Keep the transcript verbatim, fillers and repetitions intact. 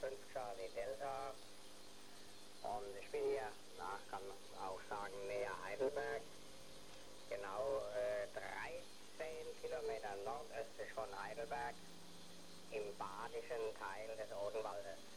fünf Charlie Delta. Und ich bin hier, na, kann man auch sagen, näher Heidelberg. Genau äh, dreizehn Kilometer nordöstlich von Heidelberg im badischen Teil des Odenwaldes.